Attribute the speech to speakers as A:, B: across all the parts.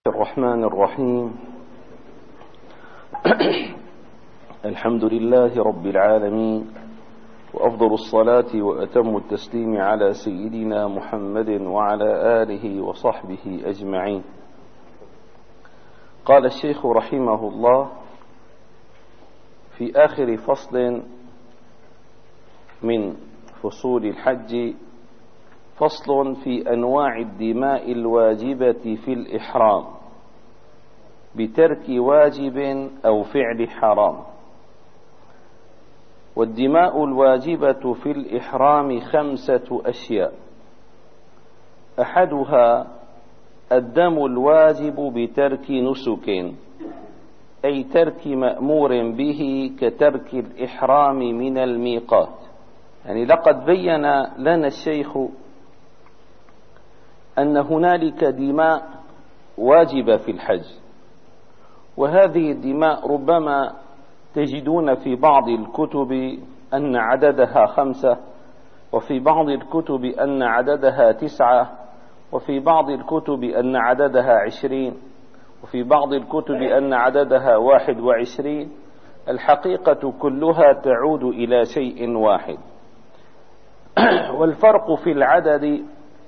A: الرحمن الرحيم. الحمد لله رب العالمين، وأفضل الصلاة وأتم التسليم على سيدنا محمد وعلى آله وصحبه أجمعين. قال الشيخ رحمه الله في آخر فصل من فصول الحج: فصل في أنواع الدماء الواجبة في الإحرام بترك واجب أو فعل حرام. والدماء الواجبة في الإحرام 5 أشياء: أحدها الدم الواجب بترك نسك، أي ترك مأمور به كترك الإحرام من الميقات. يعني لقد بين لنا الشيخ أن هنالك دماء واجبة في الحج، وهذه الدماء ربما تجدون في بعض الكتب أن عددها 5، وفي بعض الكتب أن عددها 9، وفي بعض الكتب أن عددها 20، وفي بعض الكتب أن عددها 21. الحقيقة كلها تعود إلى شيء واحد، والفرق في العدد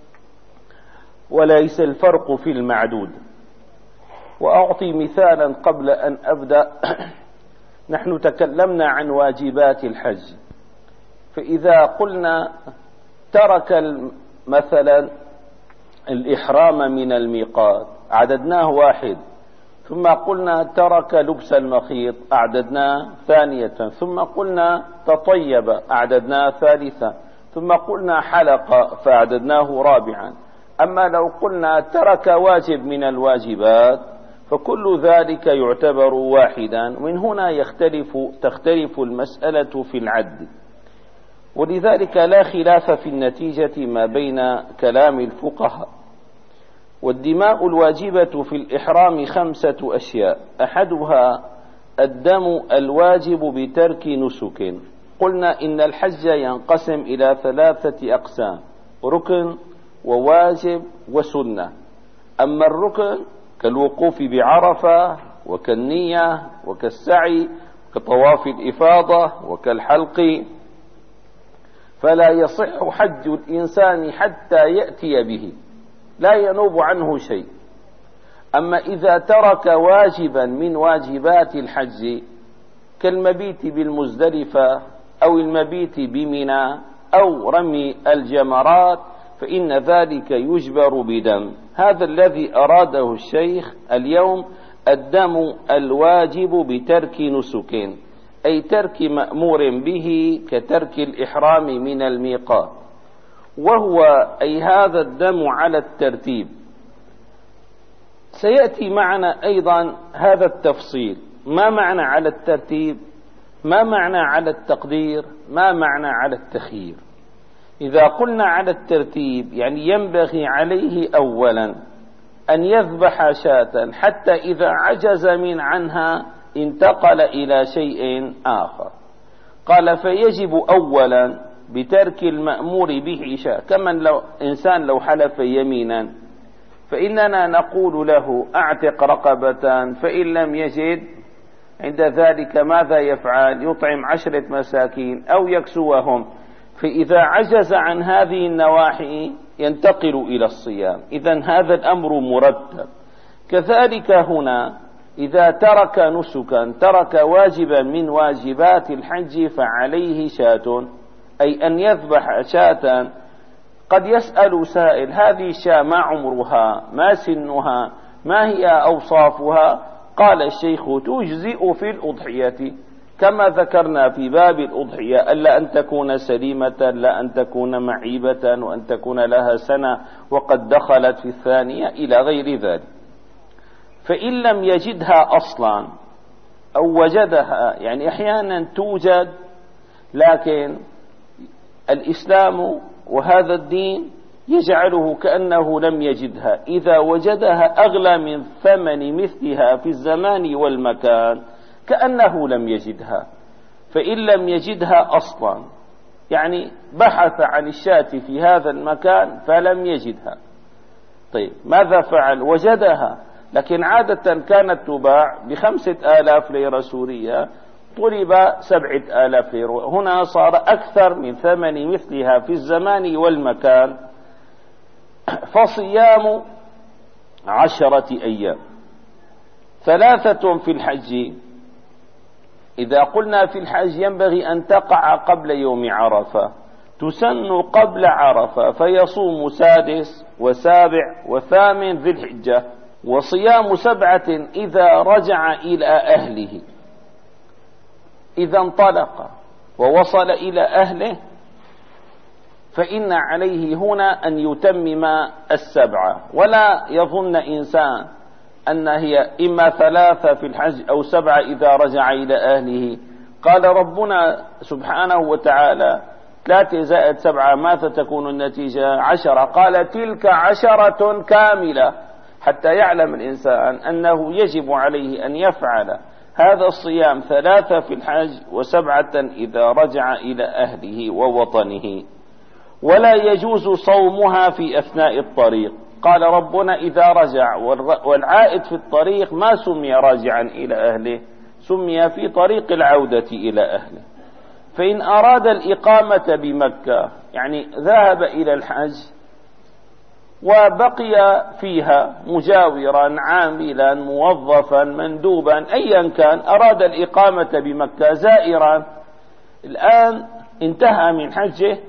A: وليس الفرق في المعدود. وأعطي مثالا قبل أن أبدأ. نحن تكلمنا عن واجبات الحج، فإذا قلنا ترك مثلا الإحرام من الميقات عددناه 1، ثم قلنا ترك لبس المخيط أعددناه 2، ثم قلنا تطيب أعددناه 3، ثم قلنا حلق فأعددناه 4. أما لو قلنا ترك واجب من الواجبات فكل ذلك يعتبر واحدا. من هنا تختلف المسألة في العد، ولذلك لا خلاف في النتيجة ما بين كلام الفقهاء. والدماء الواجبة في الإحرام 5 أشياء: أحدها الدم الواجب بترك نسك. قلنا إن الحج ينقسم إلى 3 أقسام: ركن وواجب وسنة. أما الركن كالوقوف بعرفة وكالنية وكالسعي كطواف الإفاضة وكالحلق، فلا يصح حج الإنسان حتى يأتي به، لا ينوب عنه شيء. أما إذا ترك واجبا من واجبات الحج كالمبيت بالمزدلفة أو المبيت بمنى أو رمي الجمرات فإن ذلك يجبر بدم. هذا الذي أراده الشيخ اليوم: الدم الواجب بترك نسك، أي ترك مأمور به كترك الإحرام من الميقات. وهو أي هذا الدم على الترتيب. سيأتي معنا أيضا هذا التفصيل: ما معنى على الترتيب؟ ما معنى على التقدير؟ ما معنى على التخيير؟ إذا قلنا على الترتيب يعني ينبغي عليه أولا أن يذبح شاة، حتى إذا عجز من عنها انتقل إلى شيء آخر. قال فيجب أولا بترك المأمور به شاة، كمن لو إنسان لو حلف يمينا فإننا نقول له أعتق رقبة، فإن لم يجد عند ذلك ماذا يفعل؟ يطعم 10 مساكين أو يكسوهم. فإذا عجز عن هذه النواحي ينتقل إلى الصيام. إذن هذا الأمر مرتب. كذلك هنا إذا ترك نسكا، ترك واجبا من واجبات الحج، فعليه شاة، أي أن يذبح شاة. قد يسأل سائل: هذه الشاة ما عمرها؟ ما سنها؟ ما هي أوصافها؟ قال الشيخ: تجزئ في الأضحية، كما ذكرنا في باب الأضحية: ألا أن تكون سليمة، لا أن تكون معيبة، وأن تكون لها سنة وقد دخلت في الثانية، إلى غير ذلك. فإن لم يجدها أصلا أو وجدها، يعني أحيانا توجد لكن الإسلام وهذا الدين يجعله كأنه لم يجدها. إذا وجدها أغلى من ثمن مثلها في الزمان والمكان كأنه لم يجدها. فإن لم يجدها أصلا، يعني بحث عن الشاة في هذا المكان فلم يجدها، طيب ماذا فعل؟ وجدها، لكن عادة كانت تباع ب5,000 ليرة سورية، طلب 7,000 ليرة. هنا صار أكثر من ثمن مثلها في الزمان والمكان. فصيام 10 أيام، 3 في الحج. إذا قلنا في الحج ينبغي أن تقع قبل يوم عرفة، تسن قبل عرفة، فيصوم 6 و7 و8 ذي الحجة، وصيام 7 إذا رجع إلى أهله. إذا انطلق ووصل إلى أهله فإن عليه هنا أن يتمم 7، ولا يظن إنسان أن هي إما 3 في الحج أو 7 إذا رجع إلى أهله. قال ربنا سبحانه وتعالى 3 زائد 7 ماذا تكون النتيجة؟ 10. قال تلك 10 كاملة، حتى يعلم الإنسان أنه يجب عليه أن يفعل هذا الصيام 3 في الحج و7 إذا رجع إلى أهله ووطنه. ولا يجوز صومها في أثناء الطريق. قال ربنا إذا رجع، والعائد في الطريق ما سمي راجعا إلى أهله، سمي في طريق العودة إلى أهله. فإن أراد الإقامة بمكة، يعني ذهب إلى الحج وبقي فيها مجاورا عاملا موظفا مندوبا أيا كان، أراد الإقامة بمكة زائرا، الآن انتهى من حجه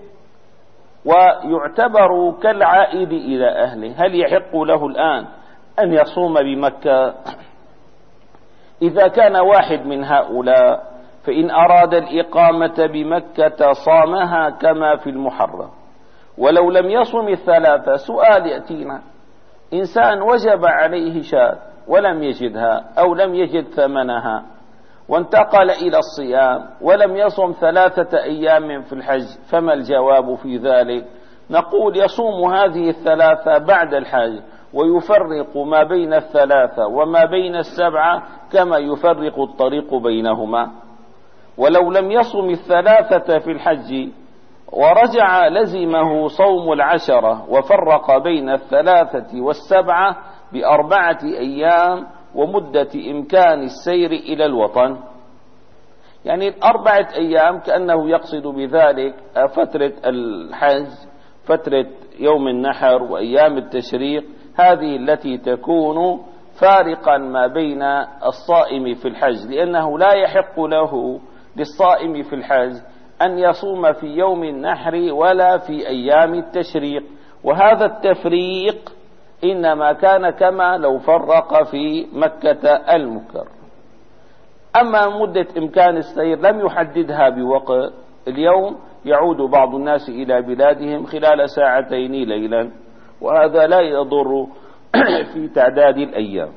A: ويعتبر كالعائد إلى أهله، هل يحق له الآن أن يصوم بمكة؟ إذا كان واحد من هؤلاء فإن أراد الإقامة بمكة صامها كما في المحرم. ولو لم يصم 3، سؤال يأتينا: إنسان وجب عليه شاة ولم يجدها أو لم يجد ثمنها وانتقل إلى الصيام ولم يصم 3 أيام في الحج، فما الجواب في ذلك؟ نقول يصوم هذه 3 بعد الحج، ويفرق ما بين 3 وما بين 7 كما يفرق الطريق بينهما. ولو لم يصم 3 في الحج ورجع لزمه صوم 10، وفرق بين 3 و7 ب4 أيام ومدة إمكان السير إلى الوطن. يعني 4 أيام كأنه يقصد بذلك فترة الحج، فترة يوم النحر وأيام التشريق، هذه التي تكون فارقا ما بين الصائم في الحج، لأنه لا يحق له للصائم في الحج أن يصوم في يوم النحر ولا في أيام التشريق. وهذا التفريق إنما كان كما لو فرق في مكة المكرمة. أما مدة إمكان السير لم يحددها بوقت، اليوم يعود بعض الناس إلى بلادهم خلال 2 ساعتين ليلا، وهذا لا يضر في تعداد الأيام.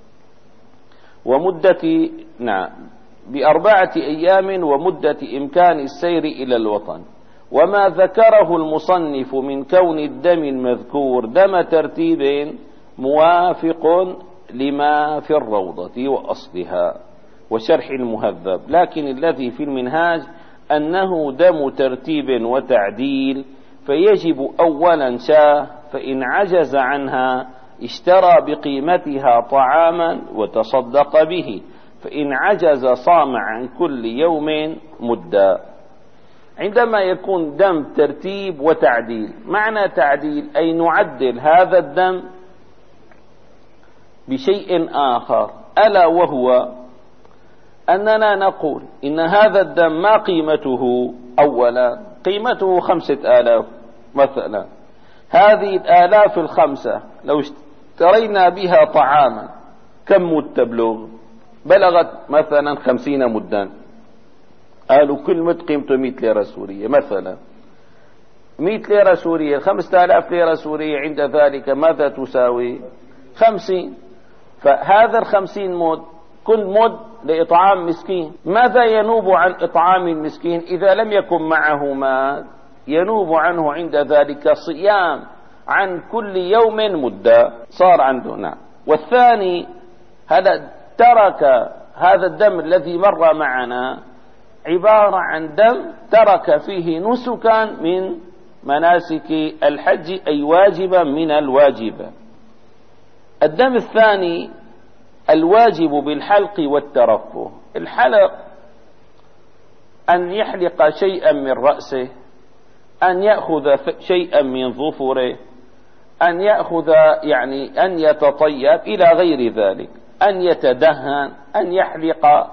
A: ومدة ب4 أيام ومدة إمكان السير إلى الوطن. وما ذكره المصنف من كون الدم المذكور دم ترتيب موافق لما في الروضة وأصلها وشرح المهذب، لكن الذي في المنهاج أنه دم ترتيب وتعديل، فيجب أولا شاة، فإن عجز عنها اشترى بقيمتها طعاما وتصدق به، فإن عجز صام عن كل يوم مدة. عندما يكون دم ترتيب وتعديل، معنى تعديل أي نعدل هذا الدم بشيء آخر، ألا وهو أننا نقول إن هذا الدم ما قيمته؟ أولا قيمته 5,000 مثلا، هذه 1,000 لو اشترينا بها طعاما كم مد تبلغ؟ بلغت مثلا 50 مدا، قالوا كل مد قيمته 100 ليرة سورية مثلا، 100 ليرة سورية، 5,000 ليرة سورية عند ذلك ماذا تساوي؟ 50. فهذا 50 مد كل مد لإطعام مسكين. ماذا ينوب عن إطعام المسكين إذا لم يكن معه مال؟ ينوب عنه عند ذلك صيام عن كل يوم مدة، صار عندنا. والثاني هذا ترك هذا الدم الذي مر معنا عبارة عن دم ترك فيه نسكا من مناسك الحج، أي واجبا من الواجبة. الدم الثاني الواجب بالحلق والترفه. الحلق أن يحلق شيئا من رأسه، أن يأخذ شيئا من ظفره، أن يأخذ يعني أن يتطيب إلى غير ذلك، أن يتدهن، أن يحلق.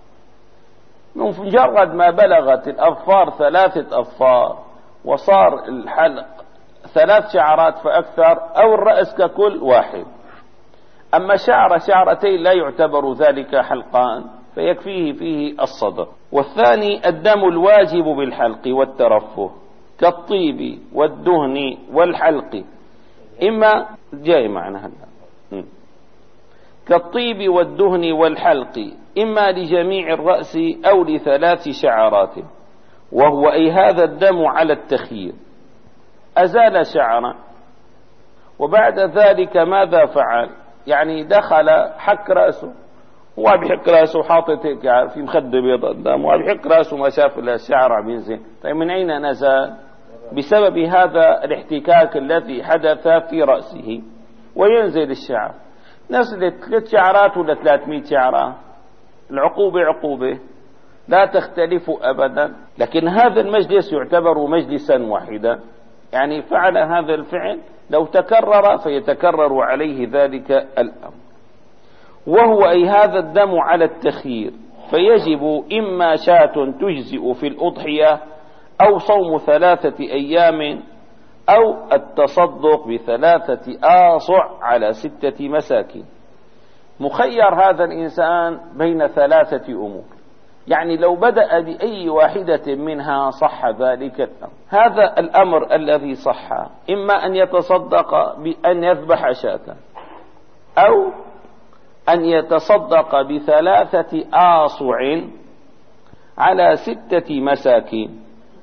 A: مجرد ما بلغت الأظفار 3 أظفار وصار الحلق 3 شعرات فأكثر، أو الرأس ككل واحد. أما شعرتين لا يعتبر ذلك حلقان، فيكفيه فيه الصدر. والثاني الدم الواجب بالحلق والترفه كالطيب والدهن والحلق، إما جاي معنا هلا، كالطيب والدهن والحلق إما لجميع الرأس أو ل3 شعرات، وهو أي هذا الدم على التخيير. أزال شعرا وبعد ذلك ماذا فعل؟ يعني دخل حك رأسه، هو بحك رأسه حاطط في مخدة بيض قدامه، وبحك رأسه ما شاف إلا الشعر عم ينزل. طيب من أين نزل؟ بسبب هذا الاحتكاك الذي حدث في رأسه، وينزل الشعر. نزلت 3 شعرات ولا 300 شعرة، العقوبة عقوبة لا تختلف أبدا. لكن هذا المجلس يعتبر مجلسا واحدا، يعني فعل هذا الفعل لو تكرر فيتكرر عليه ذلك الأمر. وهو أي هذا الدم على التخيير، فيجب إما شاة تجزئ في الأضحية، أو صوم 3 أيام، أو التصدق ب3 آصع على 6 مساكين. مخير هذا الإنسان بين 3 أمور، يعني لو بدأ بأي واحدة منها صح ذلك الأمر. هذا الأمر الذي صح إما أن يتصدق بأن يذبح شاة، أو أن يتصدق ب3 آصع على 6 مساكين،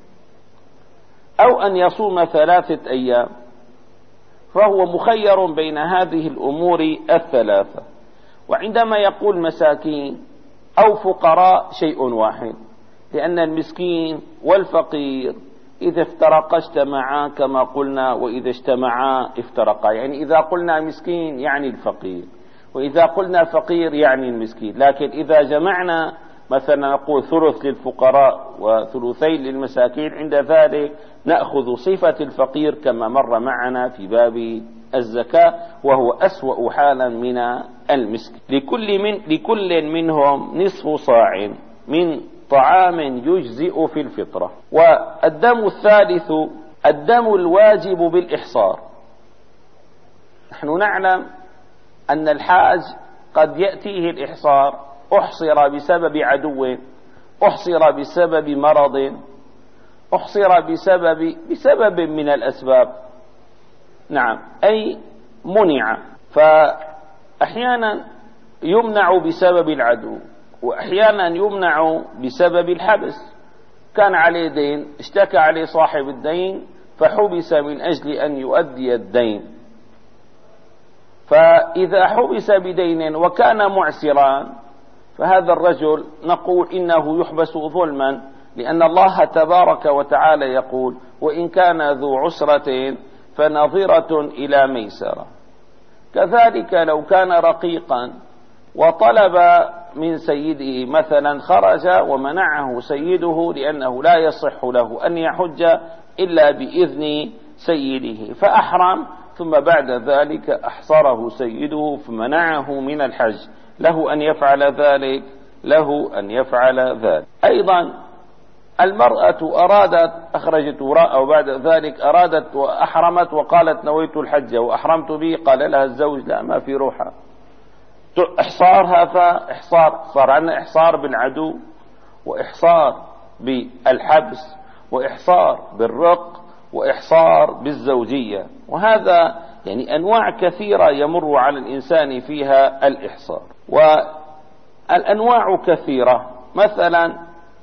A: أو أن يصوم 3 أيام. فهو مخير بين هذه الأمور ال3. وعندما يقول مساكين أو فقراء شيء واحد، لأن المسكين والفقير إذا افترقا اجتمعا كما قلنا، وإذا اجتمعا افترقا. يعني إذا قلنا مسكين يعني الفقير، وإذا قلنا فقير يعني المسكين. لكن إذا جمعنا مثلا نقول 1/3 للفقراء و2/3 للمساكين، عند ذلك نأخذ صفة الفقير كما مر معنا في باب الزكاة، وهو أسوأ حالا من المسكين. لكل منهم نصف صاع من طعام يجزئ في الفطرة. والدم الثالث الدم الواجب بالإحصار. نحن نعلم أن الحاج قد يأتيه الإحصار، أحصر بسبب عدو، أحصر بسبب مرض، أحصر بسبب من الأسباب، نعم، أي منع. فأحيانا يمنع بسبب العدو، وأحيانا يمنع بسبب الحبس. كان عليه دين، اشتكى عليه صاحب الدين فحبس من أجل أن يؤدي الدين. فإذا حبس بدين وكان معسرا، فهذا الرجل نقول إنه يحبس ظلما، لأن الله تبارك وتعالى يقول: وإن كان ذو عسرة فنظرة إلى ميسرة. كذلك لو كان رقيقا وطلب من سيده، مثلا خرج ومنعه سيده لأنه لا يصح له أن يحج إلا بإذن سيده، فأحرم، ثم بعد ذلك أحصره سيده فمنعه من الحج، له أن يفعل ذلك، له أن يفعل ذلك. أيضا المرأة أرادت، أخرجت وراء وبعد ذلك أرادت وأحرمت وقالت: نويت الحج وأحرمت به. قال لها الزوج: لا، ما في روحها. إحصار، هذا إحصار، صار عندنا إحصار بالعدو، وإحصار بالحبس، وإحصار بالرق، وإحصار بالزوجية. وهذا يعني أنواع كثيرة يمر على الإنسان فيها الإحصار. والأنواع كثيرة. مثلا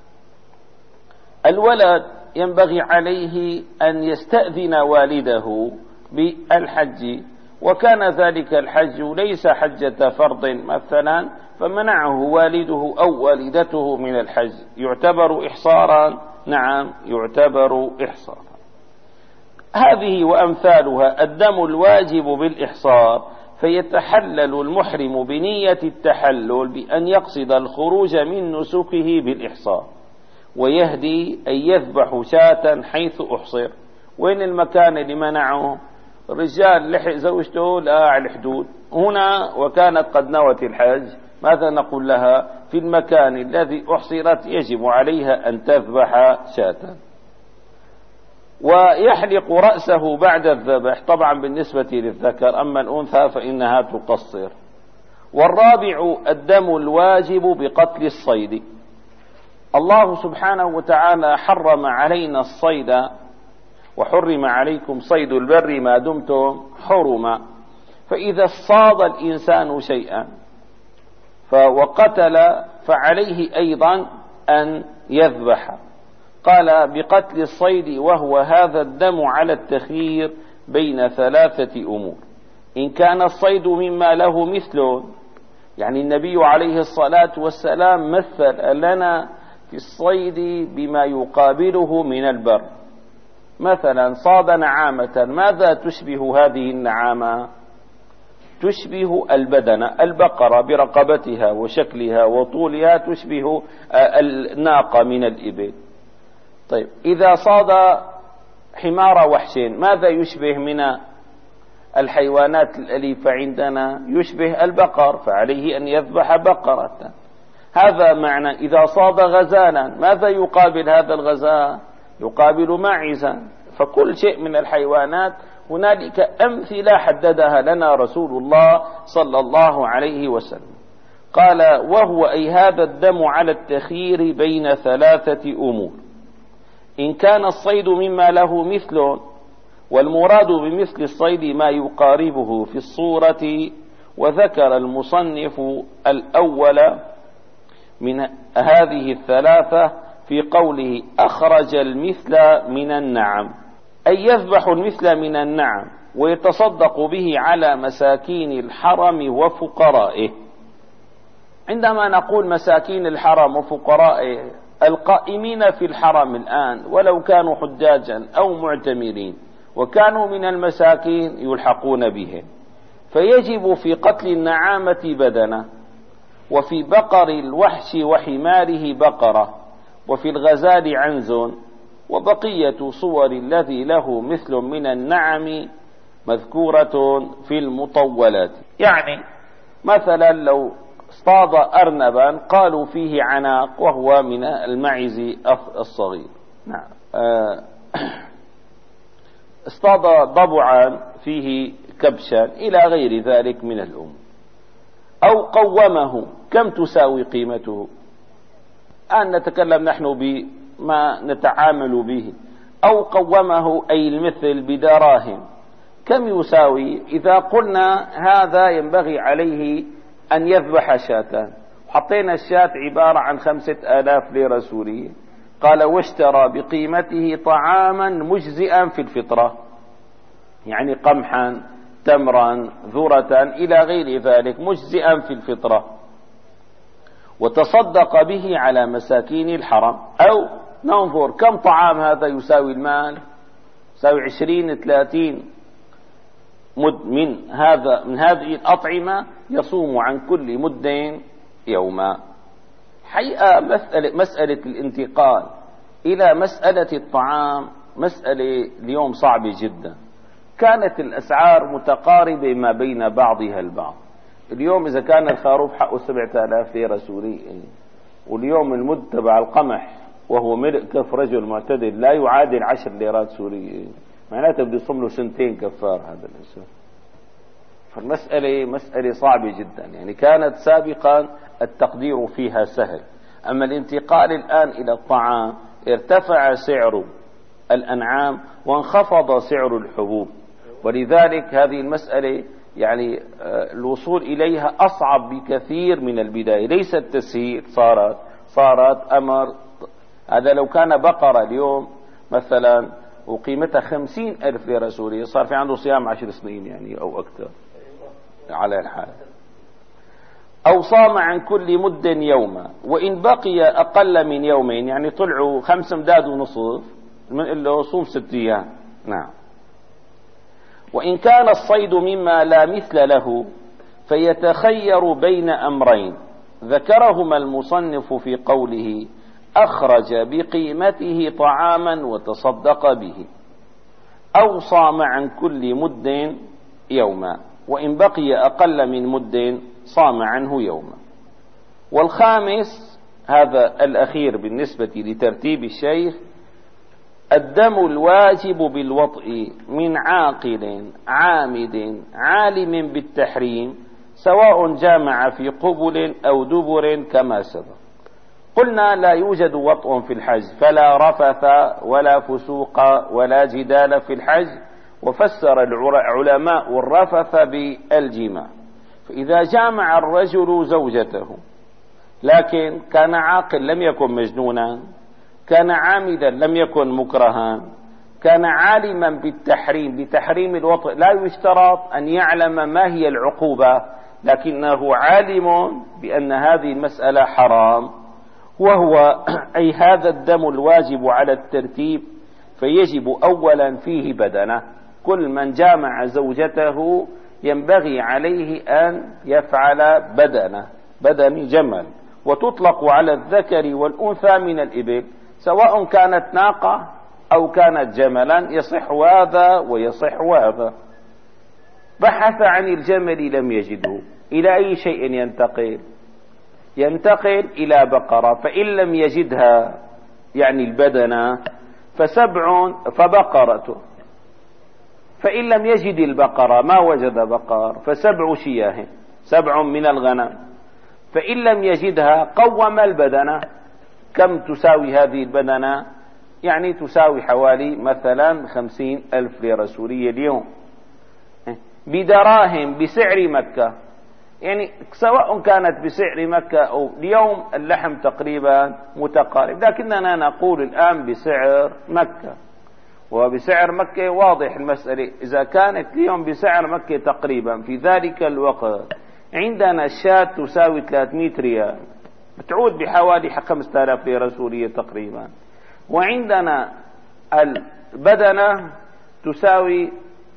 A: الولد ينبغي عليه أن يستأذن والده بالحج، وكان ذلك الحج ليس حجة فرض مثلا، فمنعه والده أو والدته من الحج، يعتبر إحصارا؟ نعم، يعتبر إحصارا. هذه وأمثالها الدم الواجب بالإحصار، فيتحلل المحرم بنية التحلل بأن يقصد الخروج من نسكه بالإحصار، ويهدي أن يذبح شاة حيث أحصر. وين المكان اللي منعه؟ الرجال لحق زوجته لا على الحدود هنا وكانت قد نوت الحج، ماذا نقول لها؟ في المكان الذي أحصرت يجب عليها أن تذبح شاة. ويحلق رأسه بعد الذبح، طبعا بالنسبة للذكر، أما الأنثى فإنها تقصر. والرابع الدم الواجب بقتل الصيد. الله سبحانه وتعالى حرم علينا الصيد، وحرم عليكم صيد البر ما دمتم حرما. فإذا اصطاد الإنسان شيئا وقتل فعليه أيضا أن يذبح. قال بقتل الصيد، وهو هذا الدم على التخيير بين ثلاثة أمور. إن كان الصيد مما له مثل، يعني النبي عليه الصلاة والسلام مثل لنا في الصيد بما يقابله من البر. مثلا صاد نعامة، ماذا تشبه هذه النعامة؟ تشبه البدن، البقرة برقبتها وشكلها وطولها تشبه الناقة من الإبل. طيب إذا صاد حمار وحش، ماذا يشبه من الحيوانات الأليفة عندنا؟ يشبه البقر، فعليه أن يذبح بقرة. هذا معنى. إذا صاد غزالا، ماذا يقابل هذا الغزال؟ يقابل معزا. فكل شيء من الحيوانات هنالك أمثلة حددها لنا رسول الله صلى الله عليه وسلم. قال وهو أي هذا الدم على التخيير بين ثلاثة أمور. إن كان الصيد مما له مثل، والمراد بمثل الصيد ما يقاربه في الصورة. وذكر المصنف الأول من هذه الثلاثة في قوله أخرج المثل من النعم، أي يذبح المثل من النعم ويتصدق به على مساكين الحرم وفقرائه. عندما نقول مساكين الحرم وفقرائه، القائمين في الحرم الآن ولو كانوا حجاجا أو معتمرين وكانوا من المساكين يلحقون بهم. فيجب في قتل النعامة بدنة، وفي بقر الوحش وحماره بقرة، وفي الغزال عنز، وبقية صور الذي له مثل من النعم مذكورة في المطولات. يعني مثلا لو اصطاد أرنبا قالوا فيه عناق، وهو من المعز الصغير. نعم. اصطاد ضبعا فيه كبشا إلى غير ذلك من الأمور. أو قومه، كم تساوي قيمته؟ الآن نتكلم نحن بما نتعامل به. أو قومه أي المثل بدراهم، كم يساوي؟ إذا قلنا هذا ينبغي عليه أن يذبح شاة، وحطينا الشاة عبارة عن 5000 ليرة سورية، قال واشترى بقيمته طعاما مجزئا في الفطرة، يعني قمحا تمرا ذرة إلى غير ذلك مجزئا في الفطرة، وتصدق به على مساكين الحرم. أو ننظر كم طعام هذا يساوي المال، يساوي 20-30 مد من هذه الأطعمة، يصوم عن كل مد يوما. حقيقة مسألة الانتقال إلى مسألة الطعام مسألة اليوم صعبة جدا. كانت الأسعار متقاربة ما بين بعضها البعض. اليوم إذا كان الخروف حقه 7000 ليرة سورية، واليوم المد تبع القمح وهو ملء كف رجل معتدل لا يعادل 10 ليرات سورية، معناته بده يصوم له 2 كفار هذا الإنسان. فالمسألة مسألة صعبة جدا. يعني كانت سابقا التقدير فيها سهل، أما الانتقال الآن إلى الطعام ارتفع سعر الأنعام وانخفض سعر الحبوب، ولذلك هذه المسألة يعني الوصول إليها أصعب بكثير من البداية. ليس التسهيل، صارت أمر. هذا لو كان بقرة اليوم مثلا وقيمتها 50,000 ليرة سورية، صار في عنده صيام 10 سنين يعني أو أكثر على الحال. أو صام عن كل مد يوما، وإن بقي أقل من يومين، يعني طلعوا 5 مداد ونصف، بنقول له صوم 6 أيام. نعم. وإن كان الصيد مما لا مثل له فيتخير بين أمرين ذكرهما المصنف في قوله: أخرج بقيمته طعاما وتصدق به، أو صام عن كل مد يوما، وإن بقي أقل من مد صام عنه يوما. والخامس، هذا الأخير بالنسبة لترتيب الشيخ: الدم الواجب بالوطء من عاقل عامد عالم بالتحريم، سواء جامع في قبل أو دبر كما سبق. قلنا لا يوجد وطء في الحج، فلا رفث ولا فسوق ولا جدال في الحج، وفسر العلماء الرفث بالجماع. فإذا جامع الرجل زوجته لكن كان عاقل لم يكن مجنونا، كان عامدا لم يكن مكرها، كان عالما بالتحريم بتحريم الوطء، لا يشترط أن يعلم ما هي العقوبة، لكنه عالم بأن هذه المسألة حرام، وهو أي هذا الدم الواجب على الترتيب، فيجب أولا فيه بدنه. كل من جامع زوجته ينبغي عليه أن يفعل بدن جمل، وتطلق على الذكر والأنثى من الإبل، سواء كانت ناقة أو كانت جملا، يصح هذا ويصح هذا. بحث عن الجمل لم يجده، إلى أي شيء ينتقل إلى بقرة، فإن لم يجدها يعني البدنة فبقرته، فإن لم يجد البقرة ما وجد بقر فسبع شياه، 7 من الغنم، فإن لم يجدها قوم البدنة. كم تساوي هذه البدنة؟ يعني تساوي حوالي مثلا 50,000 ليرة سورية اليوم، بدراهم بسعر مكة، يعني سواء كانت بسعر مكة أو اليوم اللحم تقريبا متقارب، لكننا نقول الآن بسعر مكة، وبسعر مكة واضح المسألة. إذا كانت اليوم بسعر مكة تقريبا، في ذلك الوقت عندنا الشاة تساوي 300 ريال، بتعود بحوالي 5,000 ليرة سورية تقريبا، وعندنا البدنة تساوي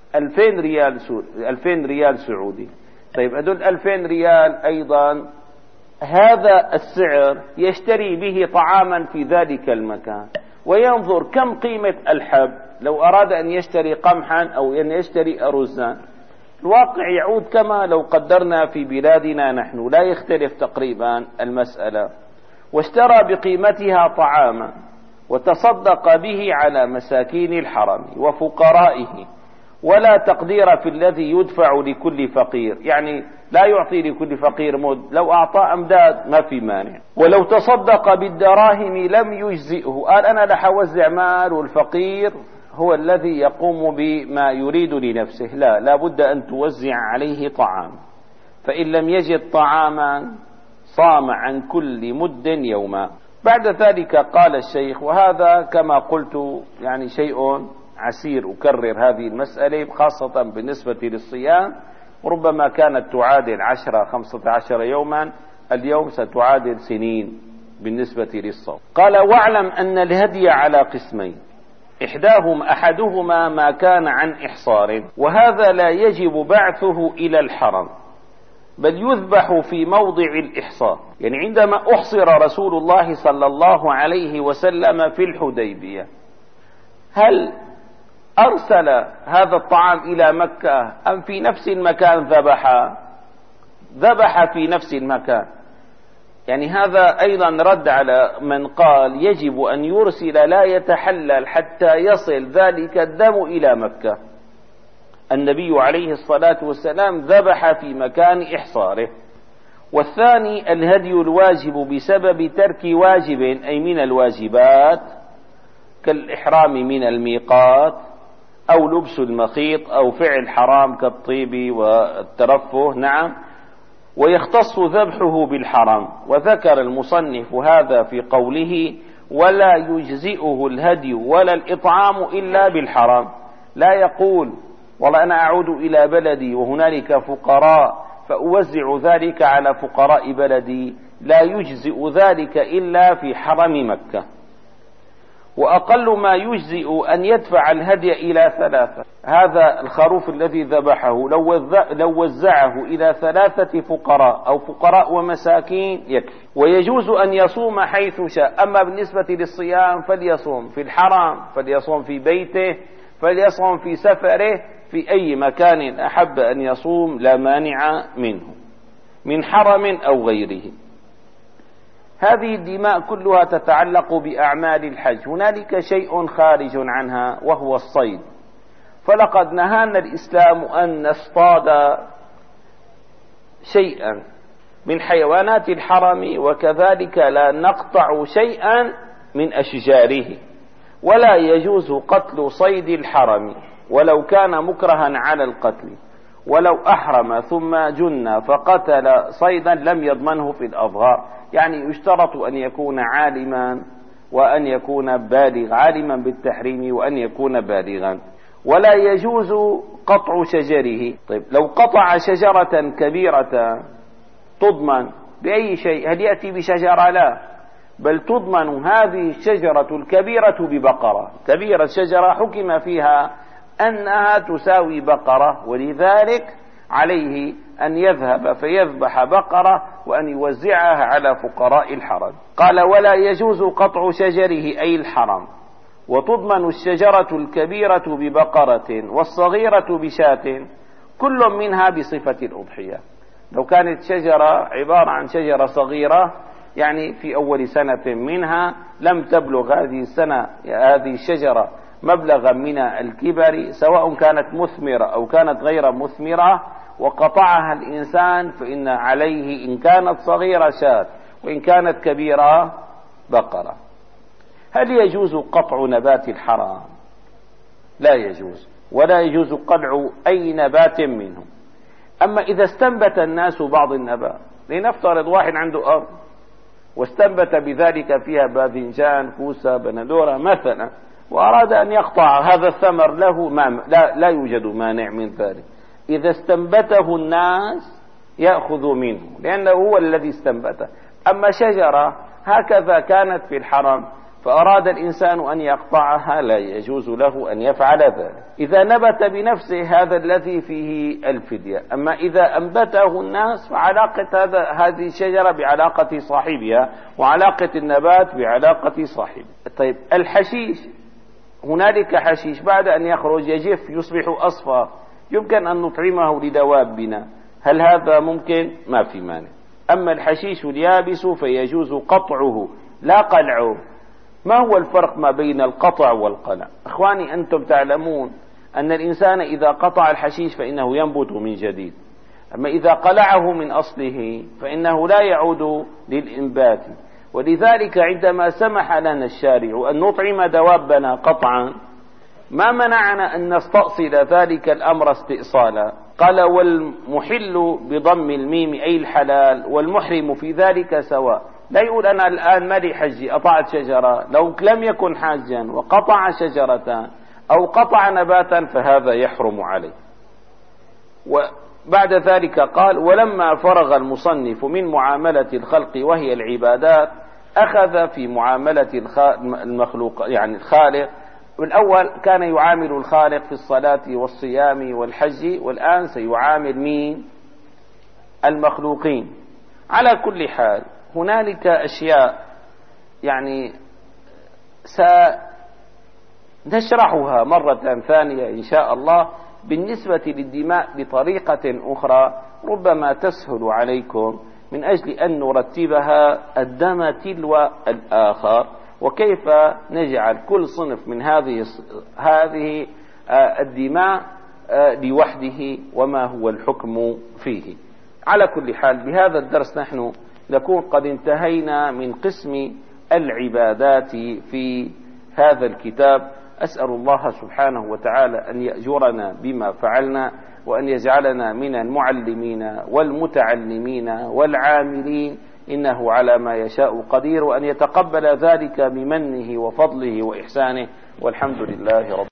A: 2000 ريال سعودي. طيب هذول 2000 ريال أيضا هذا السعر يشتري به طعاما في ذلك المكان، وينظر كم قيمة الحب لو أراد أن يشتري قمحا أو أن يشتري أرزا، الواقع يعود كما لو قدرنا في بلادنا نحن، لا يختلف تقريبا المسألة. واشترى بقيمتها طعاما وتصدق به على مساكين الحرم وفقرائه، ولا تقدير في الذي يدفع لكل فقير، يعني لا يعطي لكل فقير مد، لو أعطى أمداد ما في مانع. ولو تصدق بالدراهم لم يجزئه، قال أنا رح أوزع مال والفقير هو الذي يقوم بما يريد لنفسه، لا بد أن توزع عليه طعام. فإن لم يجد طعاما صام عن كل مد يوما. بعد ذلك قال الشيخ، وهذا كما قلت يعني شيء عسير، أكرر هذه المسألة خاصة بالنسبة للصيام، وربما كانت تعادل 10-15 يوما، اليوم ستعادل سنين بالنسبة للصوم. قال: واعلم أن الهدي على قسمين، أحدهما ما كان عن إحصار، وهذا لا يجب بعثه إلى الحرم، بل يذبح في موضع الإحصار. يعني عندما أحصر رسول الله صلى الله عليه وسلم في الحديبية، هل أرسل هذا الطعام إلى مكة أم في نفس المكان ذبح في نفس المكان؟ يعني هذا أيضا رد على من قال يجب أن يرسل لا يتحلل حتى يصل ذلك الدم إلى مكة. النبي عليه الصلاة والسلام ذبح في مكان إحصاره. والثاني الهدي الواجب بسبب ترك واجب، أي من الواجبات، كالإحرام من الميقات أو لبس المخيط أو فعل حرام كالطيب والترفه. نعم، ويختص ذبحه بالحرام. وذكر المصنف هذا في قوله: ولا يجزئه الهدي ولا الإطعام إلا بالحرام. لا يقول والله أنا أعود إلى بلدي وهنالك فقراء فأوزع ذلك على فقراء بلدي، لا يجزئ ذلك إلا في حرم مكة. وأقل ما يجزئ أن يدفع الهدي إلى 3. هذا الخروف الذي ذبحه لو وزعه إلى 3 فقراء أو فقراء ومساكين يكفي. ويجوز أن يصوم حيث شاء. أما بالنسبة للصيام فليصوم في الحرم، فليصوم في بيته، فليصوم في سفره، في أي مكان أحب أن يصوم لا مانع منه، من حرم أو غيره. هذه الدماء كلها تتعلق بأعمال الحج. هنالك شيء خارج عنها وهو الصيد، فلقد نهانا الإسلام أن نصطاد شيئا من حيوانات الحرم، وكذلك لا نقطع شيئا من أشجاره، ولا يجوز قتل صيد الحرم ولو كان مكرها على القتل. ولو أحرم ثم جن فقتل صيدا لم يضمنه في الأظهار. يعني يشترط أن يكون عالما وأن يكون بالغ، عالما بالتحريم وأن يكون بالغا. ولا يجوز قطع شجره. طيب لو قطع شجرة كبيرة تضمن بأي شيء؟ هل يأتي بشجرة؟ لا، بل تضمن هذه الشجرة الكبيرة ببقرة. كبيرة شجرة حكم فيها أنها تساوي بقرة، ولذلك عليه أن يذهب فيذبح بقرة وأن يوزعها على فقراء الحرم. قال ولا يجوز قطع شجره أي الحرم، وتضمن الشجرة الكبيرة ببقرة والصغيرة بشاة، كل منها بصفة الأضحية. لو كانت شجرة عبارة عن شجرة صغيرة، يعني في أول سنة منها لم تبلغ هذه الشجرة مبلغا من الكبر، سواء كانت مثمرة أو كانت غير مثمرة، وقطعها الإنسان فإن عليه إن كانت صغيرة شاة وإن كانت كبيرة بقرة. هل يجوز قطع نبات الحرام؟ لا يجوز، ولا يجوز قلع أي نبات منه. أما إذا استنبت الناس بعض النبات، لنفترض واحد عنده أرض واستنبت بذلك فيها باذنجان، كوسة، بندورة مثلا، وأراد أن يقطع هذا الثمر له، لا يوجد مانع من ذلك. إذا استنبته الناس يأخذ منه لأنه هو الذي استنبته. أما شجرة هكذا كانت في الحرم فأراد الإنسان أن يقطعها لا يجوز له أن يفعل ذلك. إذا نبت بنفسه هذا الذي فيه الفدية. أما إذا أنبته الناس فعلاقة هذه الشجرة بعلاقة صاحبها، وعلاقة النبات بعلاقة صاحبه. طيب الحشيش، هنالك حشيش بعد أن يخرج يجف يصبح أصفر، يمكن أن نطعمه لدوابنا، هل هذا ممكن؟ ما في مانع. أما الحشيش اليابس فيجوز قطعه لا قلعه. ما هو الفرق ما بين القطع والقلع؟ أخواني أنتم تعلمون أن الإنسان إذا قطع الحشيش فإنه ينبت من جديد، أما إذا قلعه من أصله فإنه لا يعود للإنبات. ولذلك عندما سمح لنا الشارع أن نطعم دوابنا قطعا ما منعنا أن نستأصل ذلك الأمر استئصالا. قال والمحل بضم الميم أي الحلال، والمحرم في ذلك سواء. لا يقول أنا الآن مالي حجي قطعت شجرة، لو لم يكن حاجا وقطع شجرة أو قطع نباتا فهذا يحرم عليه. وبعد ذلك قال ولما فرغ المصنف من معاملة الخلق وهي العبادات أخذ في معاملة المخلوق يعني الخالق. الأول كان يعامل الخالق في الصلاة والصيام والحج، والآن سيعامل مين؟ المخلوقين. على كل حال هنالك أشياء يعني سنشرحها مرة ثانية إن شاء الله بالنسبة للدماء بطريقة أخرى ربما تسهل عليكم، من أجل أن نرتبها الدم تلو الآخر، وكيف نجعل كل صنف من هذه الدماء لوحده وما هو الحكم فيه. على كل حال بهذا الدرس نحن نكون قد انتهينا من قسم العبادات في هذا الكتاب. أسأل الله سبحانه وتعالى أن يأجرنا بما فعلنا، وأن يجعلنا من المعلمين والمتعلمين والعاملين، إنه على ما يشاء قدير، وأن يتقبل ذلك بمنه وفضله وإحسانه، والحمد لله رب